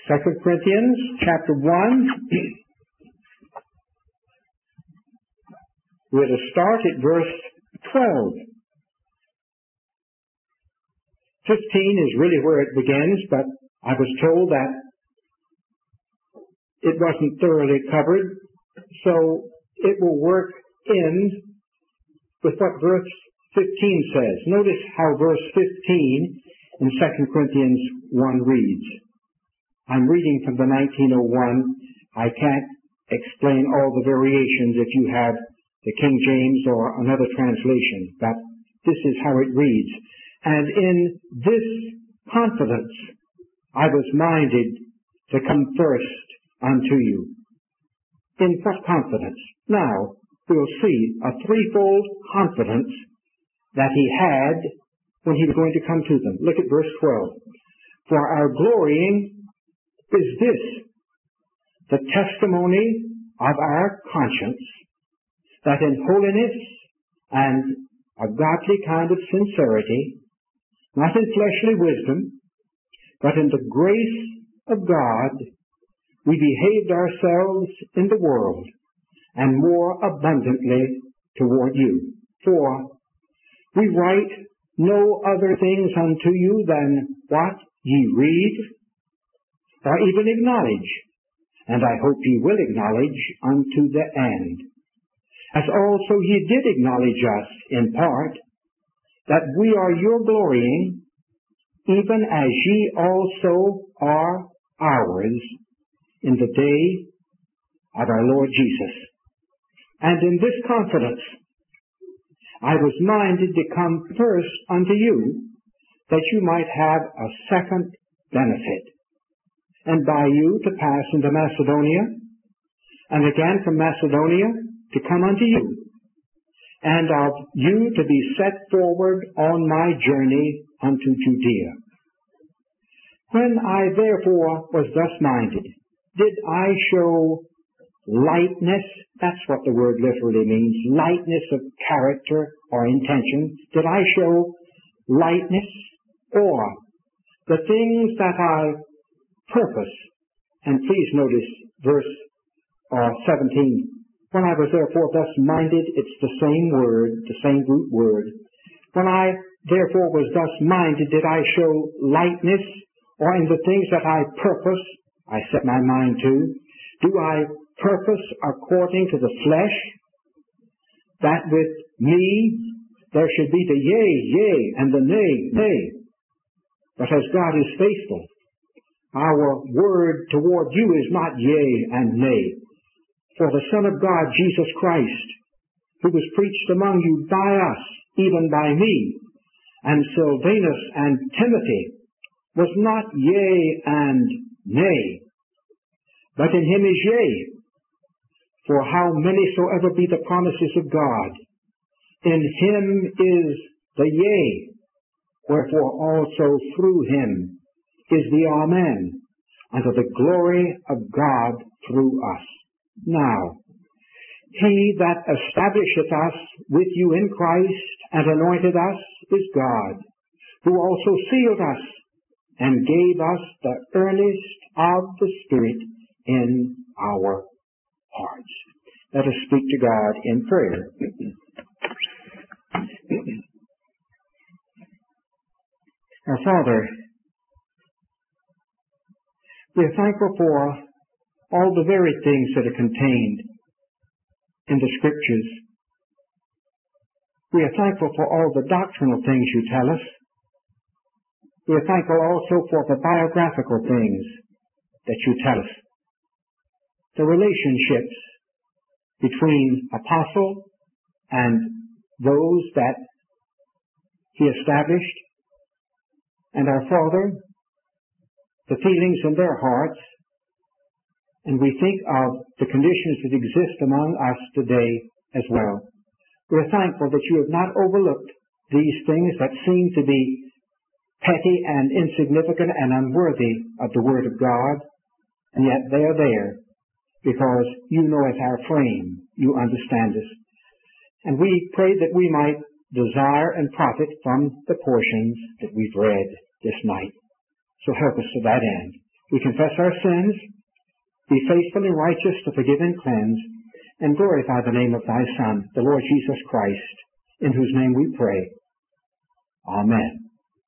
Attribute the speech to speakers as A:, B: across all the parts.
A: 2 Corinthians chapter 1. We're to start at verse 12. 15 is really where it begins, but I was told that it wasn't thoroughly covered, so it will work in with what verse 15 says. Notice how verse 15 in 2 Corinthians 1 reads. I'm reading from the 1901. I can't explain all the variations if you have the King James or another translation, but this is how it reads. And in this confidence I was minded to come first unto you. In what confidence? Now, we'll see a threefold confidence that he had when he was going to come to them. Look at verse 12. For our glorying is this, the testimony of our conscience, that in holiness and a godly kind of sincerity, not in fleshly wisdom, but in the grace of God, we behaved ourselves in the world, and more abundantly toward you. For we write no other things unto you than what ye read, or even acknowledge, and I hope ye will acknowledge unto the end. As also ye did acknowledge us in part, that we are your glorying, even as ye also are ours in the day of our Lord Jesus. And in this confidence I was minded to come first unto you, that you might have a second benefit, and by you to pass into Macedonia, and again from Macedonia to come unto you, and of you to be set forward on my journey unto Judea. When I therefore was thus minded, did I show lightness? That's what the word literally means, lightness of character or intention. Did I show lightness, or the things that I purpose? And please notice verse 17. When I was therefore thus minded, it's the same word, the same root word. When I therefore was thus minded, did I show lightness, or in the things that I purpose, I set my mind to, do I purpose according to the flesh, that with me there should be the yea, yea, and the nay, nay? But as God is faithful, our word toward you is not yea and nay. For the Son of God, Jesus Christ, who was preached among you by us, even by me, and Silvanus and Timothy, was not yea and nay, but in him is yea. For how many soever be the promises of God, in him is the yea, wherefore also through him is the Amen, unto the glory of God through us. Now, he that establisheth us with you in Christ and anointed us is God, who also sealed us and gave us the earnest of the Spirit in our hearts. Let us speak to God in prayer. Our Father, we are thankful for all the very things that are contained in the Scriptures. We are thankful for all the doctrinal things you tell us. We are thankful also for the biographical things that you tell us. The relationships between apostle and those that he established, and our Father, the feelings in their hearts, and we think of the conditions that exist among us today as well. We're thankful that you have not overlooked these things that seem to be petty and insignificant and unworthy of the Word of God, and yet they are there because you know us our frame, you understand us. And we pray that we might desire and profit from the portions that we've read this night. So help us to that end. We confess our sins, be faithful and righteous to forgive and cleanse, and glorify the name of thy Son, the Lord Jesus Christ, in whose name we pray. Amen.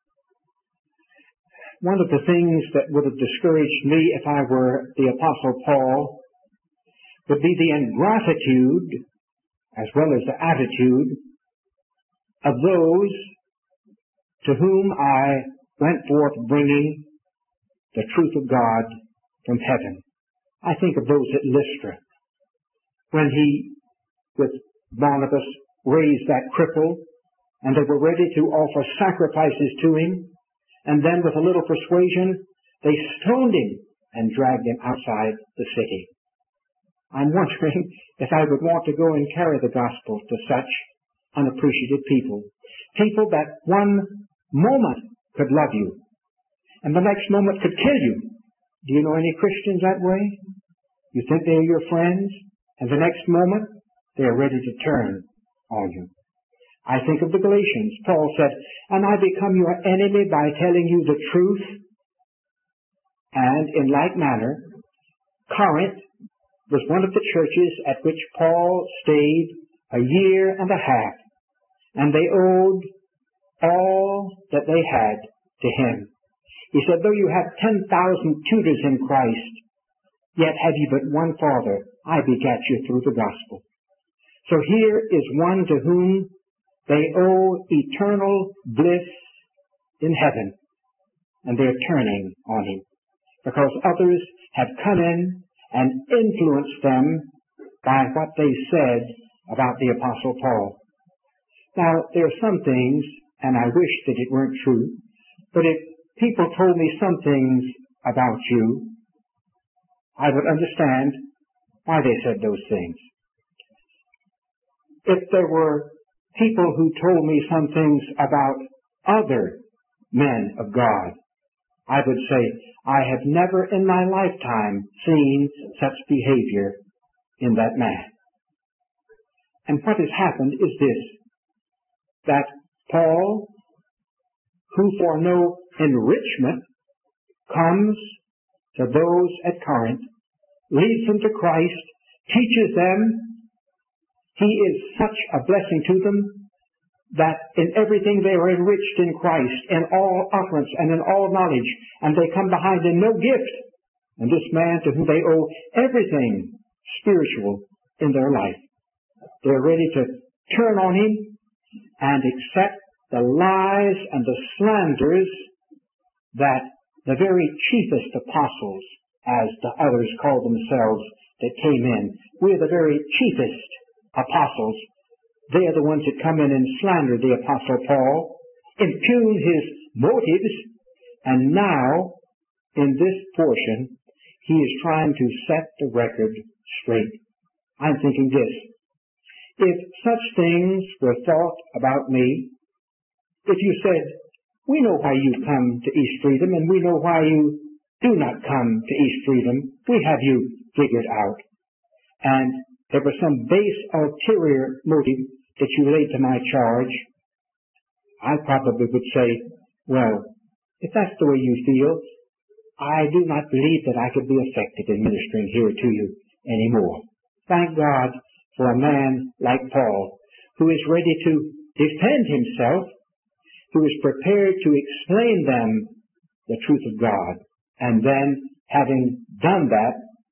A: One of the things that would have discouraged me if I were the Apostle Paul would be the ingratitude, as well as the attitude, of those to whom I went forth bringing the truth of God from heaven. I think of those at Lystra, when he, with Barnabas, raised that cripple, and they were ready to offer sacrifices to him, and then with a little persuasion, they stoned him and dragged him outside the city. I'm wondering if I would want to go and carry the gospel to such unappreciative people. People that one moment could love you, and the next moment could kill you. Do you know any Christians that way? You think they're your friends, and the next moment they're ready to turn on you. I think of the Galatians. Paul said, "And I become your enemy by telling you the truth." And in like manner, Corinth was one of the churches at which Paul stayed a year and a half, and they owed all that they had to him. He said, "Though you have 10,000 tutors in Christ, yet have you but one Father. I begat you through the gospel." So here is one to whom they owe eternal bliss in heaven, and they're turning on him because others have come in and influenced them by what they said about the Apostle Paul. Now, there are some things, and I wish that it weren't true, but if people told me some things about you, I would understand why they said those things. If there were people who told me some things about other men of God, I would say, I have never in my lifetime seen such behavior in that man. And what has happened is this, that Paul, who for no enrichment comes to those at Corinth, leads them to Christ, teaches them. He is such a blessing to them that in everything they are enriched in Christ, in all utterance and in all knowledge, and they come behind in no gift. And this man to whom they owe everything spiritual in their life, they're ready to turn on him and accept the lies and the slanders that the very chiefest apostles, as the others call themselves that came in, we're the very chiefest apostles. They are the ones that come in and slander the Apostle Paul, impugn his motives, and now, in this portion, he is trying to set the record straight. I'm thinking this. If such things were thought about me, if you said, "We know why you come to East Freedom, and we know why you do not come to East Freedom. We have you figured out," and there was some base ulterior motive that you laid to my charge, I probably would say, "Well, if that's the way you feel, I do not believe that I could be effective in ministering here to you anymore." Thank God for a man like Paul, who is ready to defend himself, who is prepared to explain them the truth of God, and then, having done that,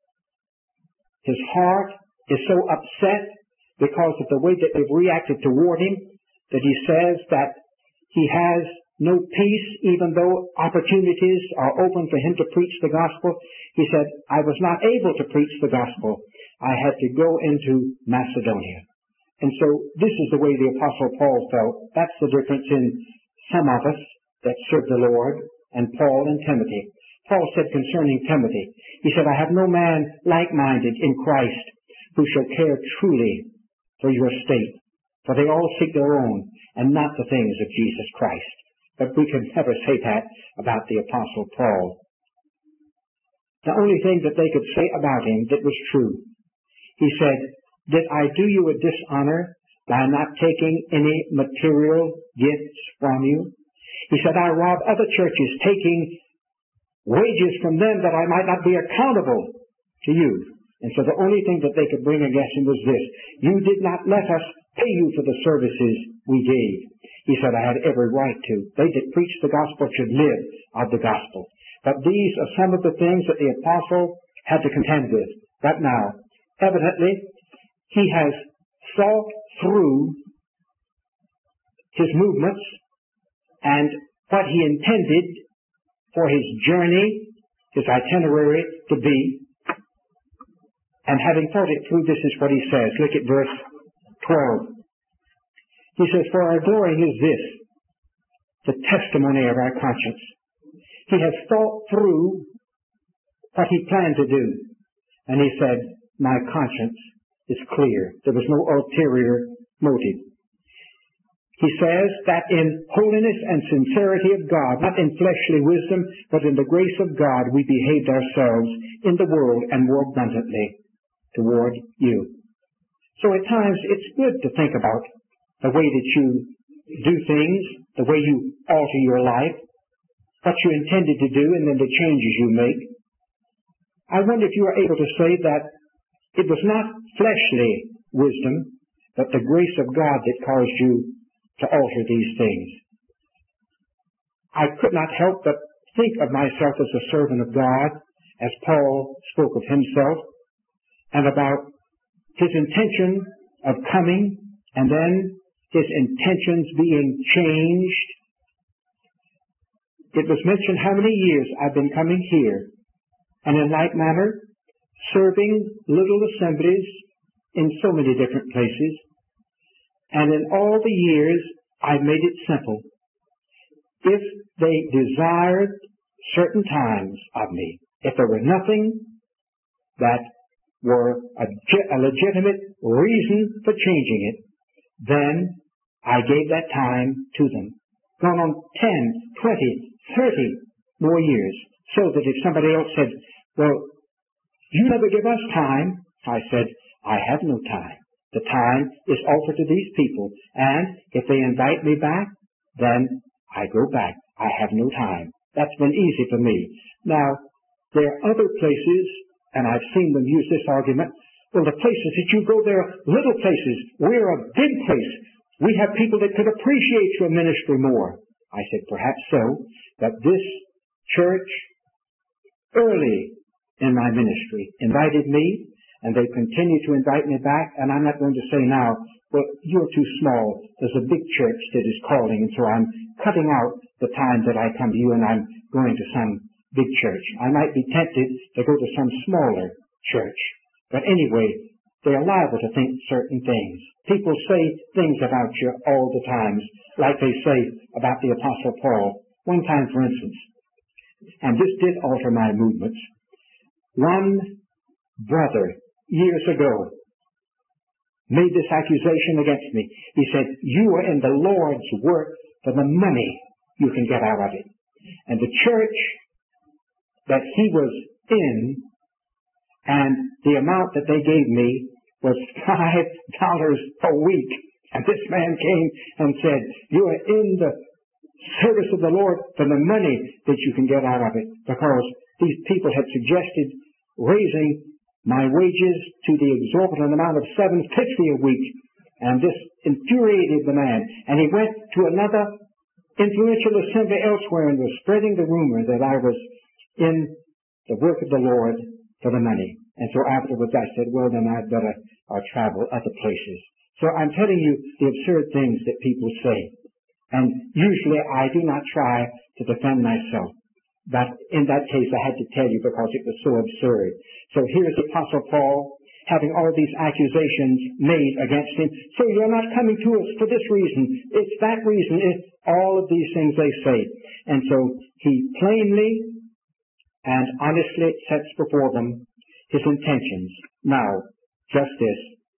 A: his heart is so upset because of the way that they've reacted toward him that he says that he has no peace even though opportunities are open for him to preach the gospel. He said, "I was not able to preach the gospel. I had to go into Macedonia." And so this is the way the Apostle Paul felt. That's the difference in some of us that serve the Lord and Paul and Timothy. Paul said concerning Timothy, he said, "I have no man like-minded in Christ who shall care truly for your state, for they all seek their own and not the things of Jesus Christ." But we can never say that about the Apostle Paul. The only thing that they could say about him that was true, he said, "Did I do you a dishonor by not taking any material gifts from you?" He said, "I robbed other churches, taking wages from them that I might not be accountable to you. And so the only thing that they could bring against him was this: you did not let us pay you for the services we gave. He said, I had every right to. They that preach the gospel should live of the gospel. But these are some of the things that the apostle had to contend with. But now, evidently, he has thought through his movements and what he intended for his journey, his itinerary to be. And having thought it through, this is what he says. Look at verse 12. He says, for our glory is this, the testimony of our conscience. He has thought through what he planned to do. And he said, my conscience is clear. There was no ulterior motive. He says that in holiness and sincerity of God, not in fleshly wisdom, but in the grace of God, we behaved ourselves in the world and more abundantly toward you. So at times it's good to think about the way that you do things, the way you alter your life, what you intended to do, and then the changes you make. I wonder if you are able to say that it was not fleshly wisdom, but the grace of God that caused you to alter these things. I could not help but think of myself as a servant of God, as Paul spoke of himself, and about his intention of coming, and then his intentions being changed. It was mentioned how many years I've been coming here, and in like manner, serving little assemblies in so many different places. And in all the years, I've made it simple. If they desired certain times of me, if there were nothing that were a legitimate reason for changing it, then I gave that time to them. Gone on 10, 20, 30 more years, so that if somebody else said, well, you never give us time, I said, I have no time. The time is offered to these people, and if they invite me back, then I go back. I have no time. That's been easy for me. Now, there are other places, and I've seen them use this argument, well, the places that you go there, little places. We're a big place. We have people that could appreciate your ministry more. I said, perhaps so, but this church, early in my ministry, invited me, and they continue to invite me back, and I'm not going to say now, well, you're too small. There's a big church that is calling, and so I'm cutting out the time that I come to you and I'm going to some big church. I might be tempted to go to some smaller church. But anyway, they are liable to think certain things. People say things about you all the time, like they say about the Apostle Paul. One time, for instance, and this did alter my movements, one brother years ago made this accusation against me. He said, you are in the Lord's work for the money you can get out of it. And the church that he was in, and the amount that they gave me was $5 a week. And this man came and said, you are in the service of the Lord for the money that you can get out of it, because these people had suggested raising my wages to the exorbitant amount of $7.50 a week. And this infuriated the man. And he went to another influential assembly elsewhere and was spreading the rumor that I was in the work of the Lord for the money. And so afterwards I said, well, then I'd better travel other places. So I'm telling you the absurd things that people say. And usually I do not try to defend myself. But in that case I had to tell you because it was so absurd. So here's Apostle Paul having all these accusations made against him. So you're not coming to us for this reason. It's that reason. It's all of these things they say. And so he plainly and honestly sets before them his intentions. Now, just this.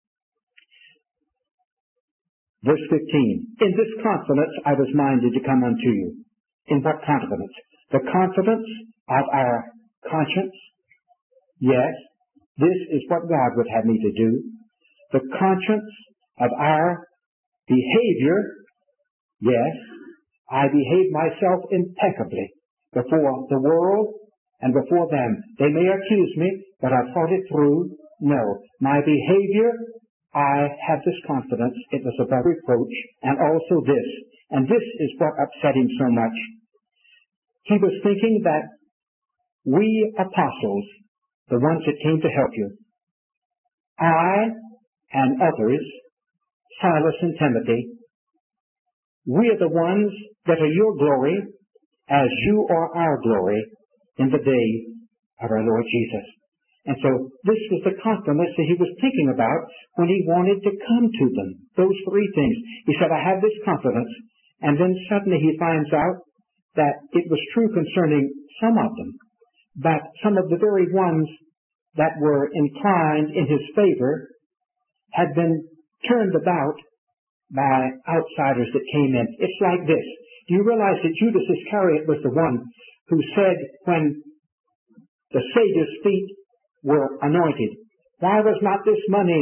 A: Verse 15. In this confidence I was minded to come unto you. In what confidence? The confidence of our conscience. Yes, this is what God would have me to do. The conscience of our behavior. Yes, I behave myself impeccably before the world and before them. They may accuse me, but I thought it through. No, my behavior, I have this confidence. It was above reproach, and also this. And this is what upset him so much. He was thinking that we apostles, the ones that came to help you, I and others, Silas and Timothy, we are the ones that are your glory as you are our glory in the day of our Lord Jesus. And so this was the confidence that he was thinking about when he wanted to come to them. Those three things. He said, I have this confidence. And then suddenly he finds out that it was true concerning some of them, but some of the very ones that were inclined in his favor had been turned about by outsiders that came in. It's like this. Do you realize that Judas Iscariot was the one who said when the Savior's feet were anointed, why was not this money,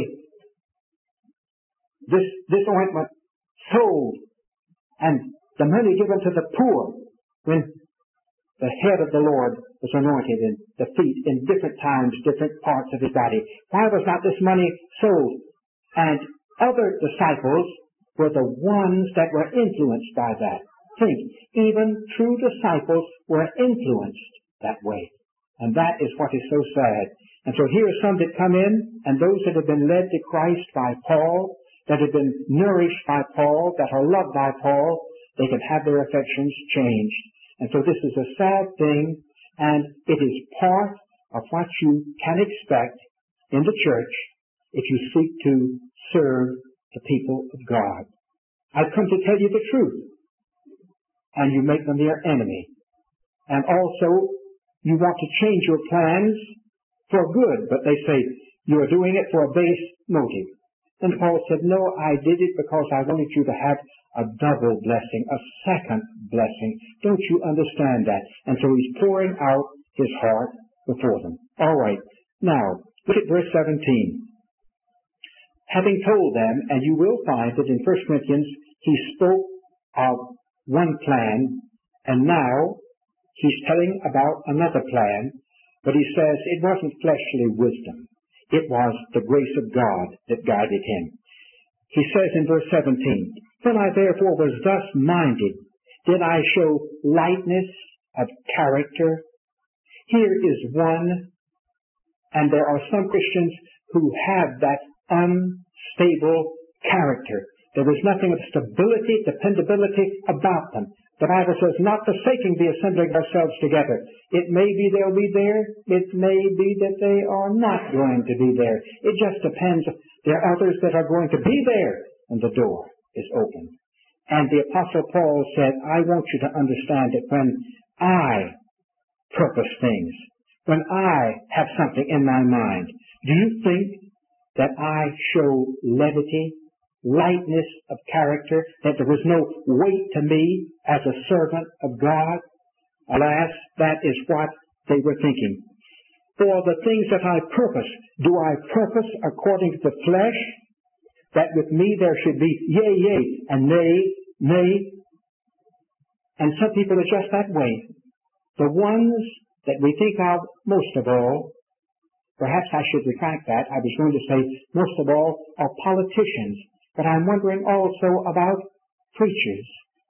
A: this ointment sold and the money given to the poor when the head of the Lord was anointed and the feet in different times, different parts of his body? Why was not this money sold? And other disciples were the ones that were influenced by that. Think, even true disciples were influenced that way. And that is what is so sad. And so here are some that come in, and those that have been led to Christ by Paul, that have been nourished by Paul, that are loved by Paul, they can have their affections changed. And so this is a sad thing, and it is part of what you can expect in the church if you seek to serve the people of God. I've come to tell you the truth, and you make them your enemy. And also, you want to change your plans for good, but they say you are doing it for a base motive. And Paul said, no, I did it because I wanted you to have a double blessing, a second blessing. Don't you understand that? And so he's pouring out his heart before them. All right. Now, look at verse 17. Having told them, and you will find that in 1 Corinthians, he spoke of one plan, and now he's telling about another plan, but he says it wasn't fleshly wisdom. It was the grace of God that guided him. He says in verse 17, when I therefore was thus minded, did I show lightness of character? Here is one, and there are some Christians who have that unstable character. There is nothing of stability, dependability about them. The Bible says, not forsaking the assembling of ourselves together. It may be they'll be there. It may be that they are not going to be there. It just depends. There are others that are going to be there, and the door is open. And the Apostle Paul said, I want you to understand that when I purpose things, when I have something in my mind, do you think that I show levity, lightness of character, that there was no weight to me as a servant of God? Alas, that is what they were thinking. For the things that I purpose, do I purpose according to the flesh, that with me there should be yea, yea, and nay, nay? And some people are just that way. The ones that we think of most of all, perhaps I should retract that. I was going to say most of all are politicians. But I'm wondering also about preachers.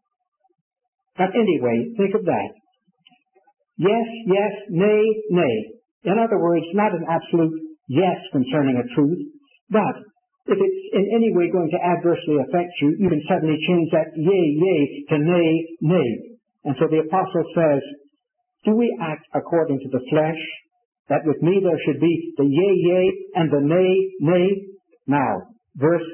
A: But anyway, think of that. Yes, yes, nay, nay. In other words, not an absolute yes concerning a truth, but if it's in any way going to adversely affect you, you can suddenly change that yea, yea to nay, nay. And so the apostle says, do we act according to the flesh, that with me there should be the yea, yea, and the nay, nay? Now, verse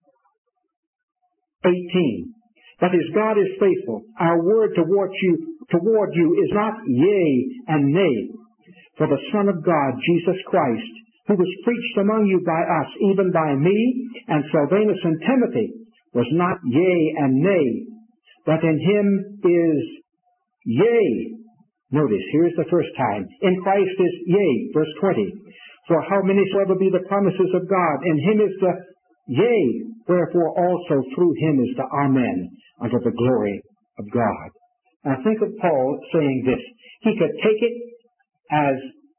A: 18. But as God is faithful, our word toward you is not yea and nay. For the Son of God, Jesus Christ, who was preached among you by us, even by me, and Silvanus and Timothy, was not yea and nay, but in him is yea. Notice, here's the first time. In Christ is yea, verse 20. For how many soever be the promises of God, in him is the yea, wherefore also through him is the amen, unto the glory of God. Now think of Paul saying this. He could take it as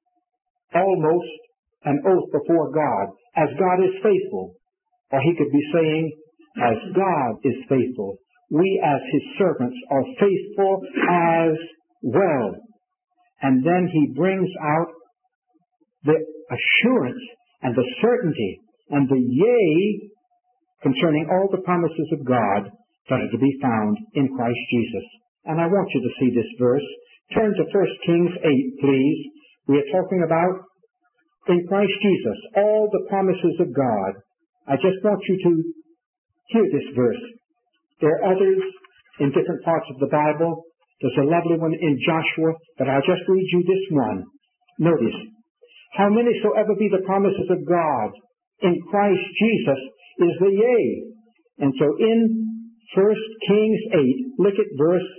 A: almost an oath before God, as God is faithful. Or he could be saying, as God is faithful, we as his servants are faithful as well. And then he brings out the assurance and the certainty and the yea concerning all the promises of God that are to be found in Christ Jesus. And I want you to see this verse. Turn to 1 Kings 8, please. We are talking about in Christ Jesus, all the promises of God. I just want you to hear this verse. There are others in different parts of the Bible. There's a lovely one in Joshua, but I'll just read you this one. Notice, how many soever be the promises of God in Christ Jesus is the yea. And so in 1 Kings 8, look at verse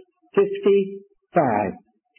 A: 55.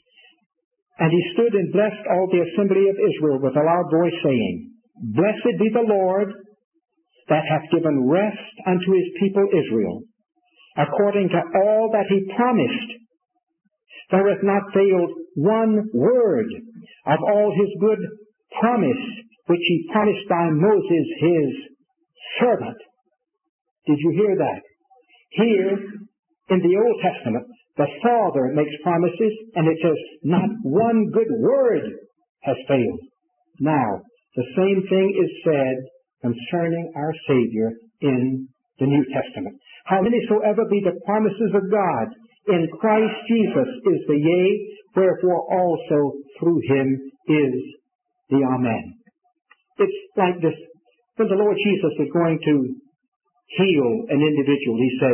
A: And he stood and blessed all the assembly of Israel with a loud voice, saying, Blessed be the Lord that hath given rest unto his people Israel, according to all that he promised. There hath not failed one word of all his good promise, which he promised by Moses his servant. Did you hear that? Here in the Old Testament, the Father makes promises, and it says, not one good word has failed. Now, the same thing is said concerning our Savior in the New Testament. How many soever be the promises of God in Christ Jesus is the yea, wherefore also through him is the Amen. It's like this. When the Lord Jesus was going to heal an individual, he said,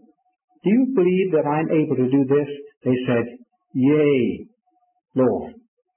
A: Do you believe that I'm able to do this? They said, Yea, Lord.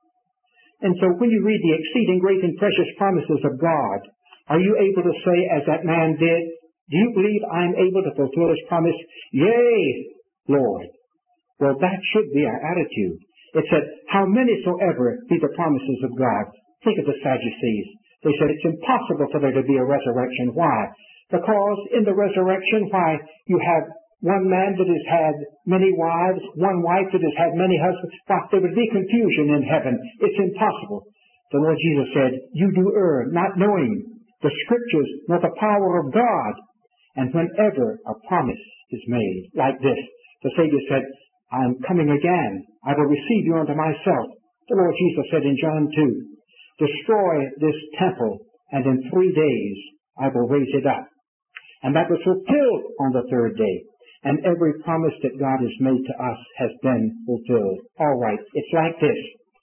A: And so when you read the exceeding great and precious promises of God, are you able to say, as that man did, Do you believe I'm able to fulfill his promise? Yea, Lord. Well, that should be our attitude. It said, How many soever be the promises of God. Think of the Sadducees. They said it's impossible for there to be a resurrection. Why? Because in the resurrection, you have one man that has had many wives, one wife that has had many husbands. There would be confusion in heaven. It's impossible. The Lord Jesus said, You do err, not knowing the Scriptures nor the power of God. And whenever a promise is made like this, the Savior said, I'm coming again. I will receive you unto myself. The Lord Jesus said in John 2, Destroy this temple, and in 3 days I will raise it up. And that was fulfilled on the third day. And every promise that God has made to us has been fulfilled. All right, it's like this.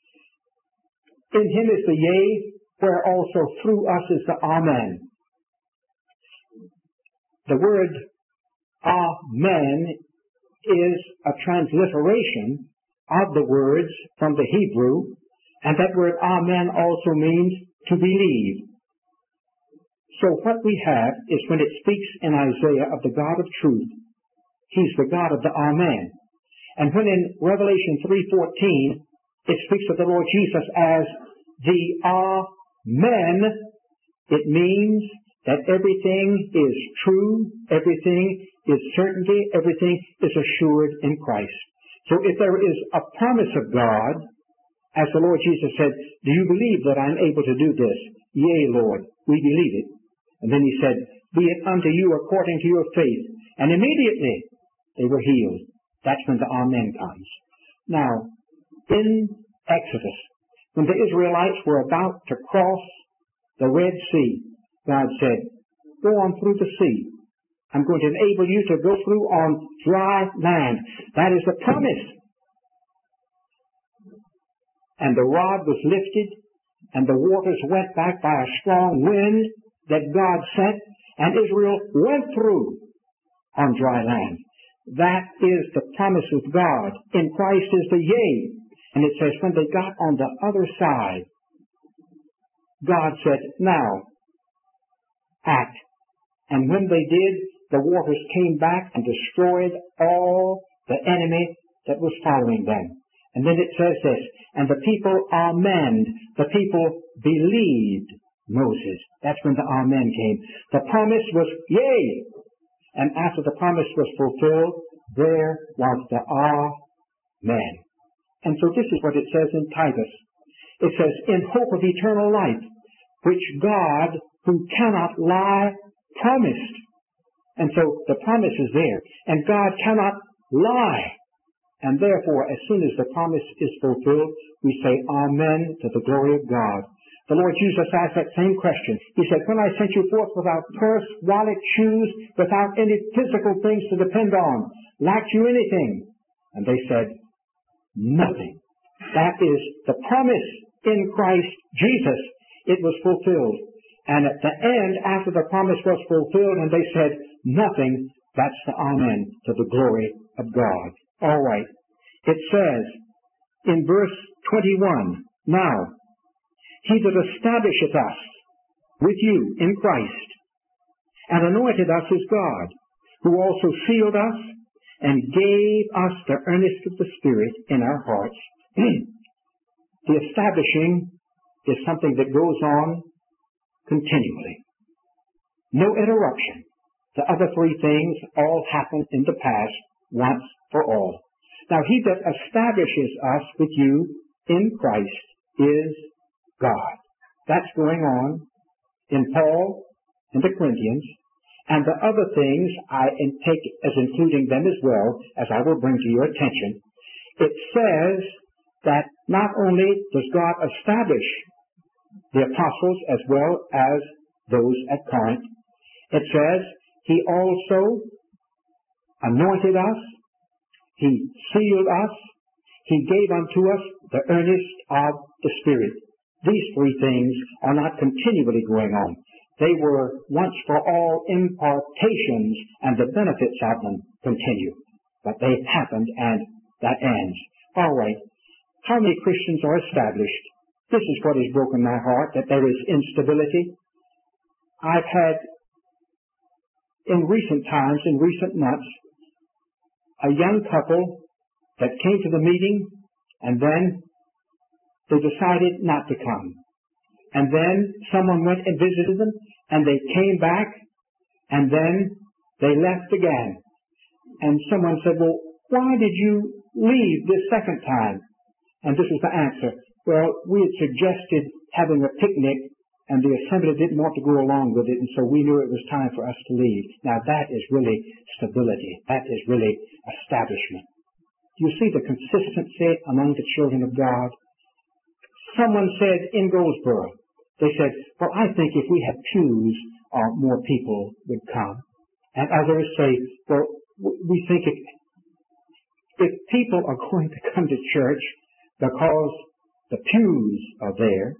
A: In him is the yea, where also through us is the Amen. The word Amen is a transliteration of the words from the Hebrew, and that word Amen also means to believe. So what we have is when it speaks in Isaiah of the God of truth, he's the God of the Amen. And when in Revelation 3:14, it speaks of the Lord Jesus as the Amen, it means that everything is true, everything is certainty, everything is assured in Christ. So if there is a promise of God, as the Lord Jesus said, Do you believe that I'm able to do this? Yea, Lord, we believe it. And then he said, Be it unto you according to your faith. And immediately they were healed. That's when the Amen comes. Now, in Exodus, when the Israelites were about to cross the Red Sea, God said, Go on through the sea. I'm going to enable you to go through on dry land. That is the promise. And the rod was lifted, and the waters went back by a strong wind that God sent, and Israel went through on dry land. That is the promise of God. In Christ is the yea. And it says, when they got on the other side, God said, Now, act. And when they did, the waters came back and destroyed all the enemy that was following them. And then it says this, and the people amened, the people believed Moses. That's when the Amen came. The promise was yea. And after the promise was fulfilled, there was the Amen. And so this is what it says in Titus. It says, in hope of eternal life, which God, who cannot lie, promised. And so the promise is there. And God cannot lie. And therefore, as soon as the promise is fulfilled, we say amen to the glory of God. The Lord Jesus asked that same question. He said, when I sent you forth without purse, wallet, shoes, without any physical things to depend on, lacked you anything? And they said, nothing. That is the promise in Christ Jesus. It was fulfilled. And at the end, after the promise was fulfilled and they said, nothing, that's the amen to the glory of God. All right. It says in verse 21, now, he that establisheth us with you in Christ and anointed us as God, who also sealed us and gave us the earnest of the Spirit in our hearts. The establishing is something that goes on continually. No interruption. The other three things all happened in the past once for all. Now, he that establishes us with you in Christ is God. That's going on in Paul and the Corinthians, and the other things I take as including them as well, as I will bring to your attention. It says that not only does God establish the apostles as well as those at Corinth, it says he also anointed us, he sealed us, he gave unto us the earnest of the Spirit. These three things are not continually going on. They were once for all impartations, and the benefits of them continue. But they happened, and that ends. All right. How many Christians are established? This is what has broken my heart, that there is instability. I've had, in recent times, in recent months, a young couple that came to the meeting, and then they decided not to come. And then someone went and visited them, and they came back, and then they left again. And someone said, well, why did you leave this second time? And this is the answer. Well, we had suggested having a picnic, and the assembly didn't want to go along with it, and so we knew it was time for us to leave. Now, that is really stability. That is really establishment. You see the consistency among the children of God? Someone said in Goldsboro, they said, well, I think if we had pews, more people would come. And others say, well, we think if people are going to come to church because the pews are there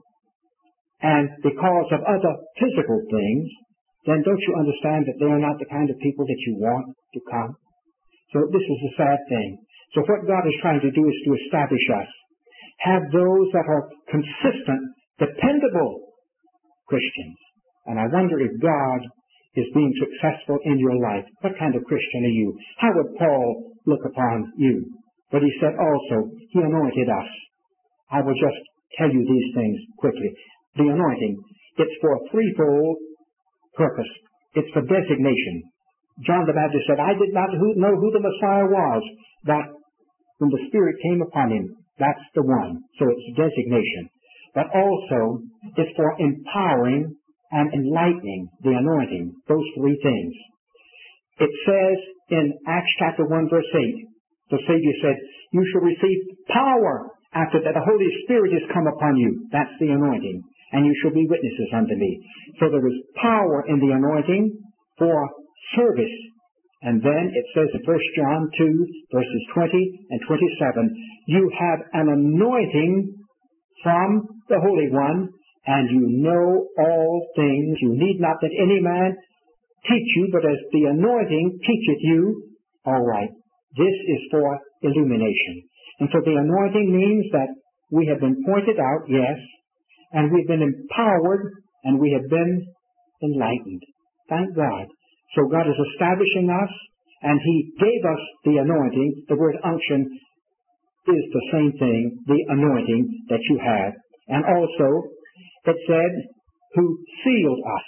A: and because of other physical things, then don't you understand that they are not the kind of people that you want to come? So this is a sad thing. So what God is trying to do is to establish us. Have those that are consistent, dependable Christians. And I wonder if God is being successful in your life. What kind of Christian are you? How would Paul look upon you? But he said also, he anointed us. I will just tell you these things quickly. The anointing, it's for a threefold purpose. It's for designation. John the Baptist said, I did not know who the Messiah was, but when the Spirit came upon him, that's the one. So it's designation. But also, it's for empowering and enlightening, the anointing, those three things. It says in Acts chapter 1, verse 8, the Savior said, you shall receive power after that the Holy Spirit has come upon you. That's the anointing. And you shall be witnesses unto me. So there is power in the anointing for service. And then it says in 1 John 2, verses 20 and 27, you have an anointing from the Holy One, and you know all things. You need not that any man teach you, but as the anointing teacheth you. All right. This is for illumination. And so the anointing means that we have been pointed out, yes, and we've been empowered, and we have been enlightened. Thank God. So God is establishing us, and He gave us the anointing. The word unction is the same thing, the anointing that you have. And also, it said, who sealed us.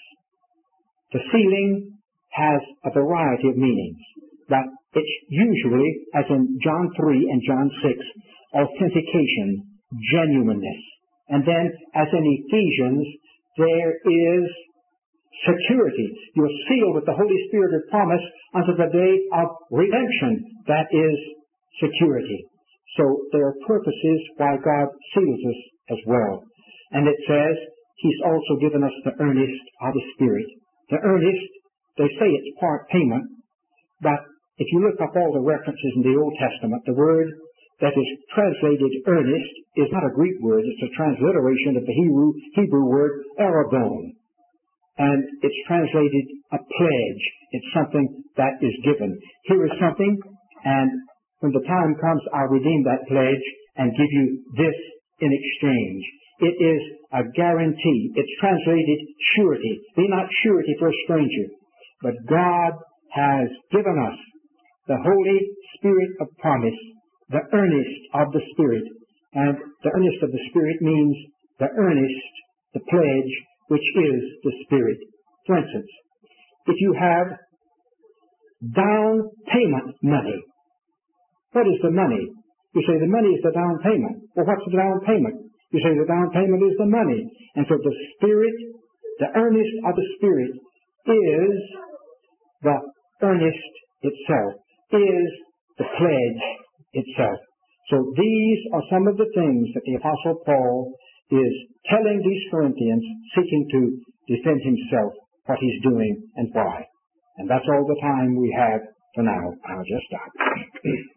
A: The sealing has a variety of meanings, but it's usually, as in John 3 and John 6, authentication, genuineness. And then, as in Ephesians, there is security. You're sealed with the Holy Spirit of promise unto the day of redemption. That is security. So there are purposes why God seals us as well. And it says He's also given us the earnest of the Spirit. The earnest, they say it's part payment, but if you look up all the references in the Old Testament, the word that is translated earnest is not a Greek word. It's a transliteration of the Hebrew word arabon. And it's translated a pledge. It's something that is given. Here is something, and when the time comes, I'll redeem that pledge and give you this in exchange. It is a guarantee. It's translated surety. Be not surety for a stranger. But God has given us the Holy Spirit of promise, the earnest of the Spirit. And the earnest of the Spirit means the earnest, the pledge, which is the Spirit. For instance, if you have down payment money, what is the money? You say the money is the down payment. Well, what's the down payment? You say the down payment is the money. And so the Spirit, the earnest of the Spirit is the earnest itself, is the pledge itself. So these are some of the things that the Apostle Paul is telling these Corinthians, seeking to defend himself, what he's doing and why. And that's all the time we have for now. I'll just stop.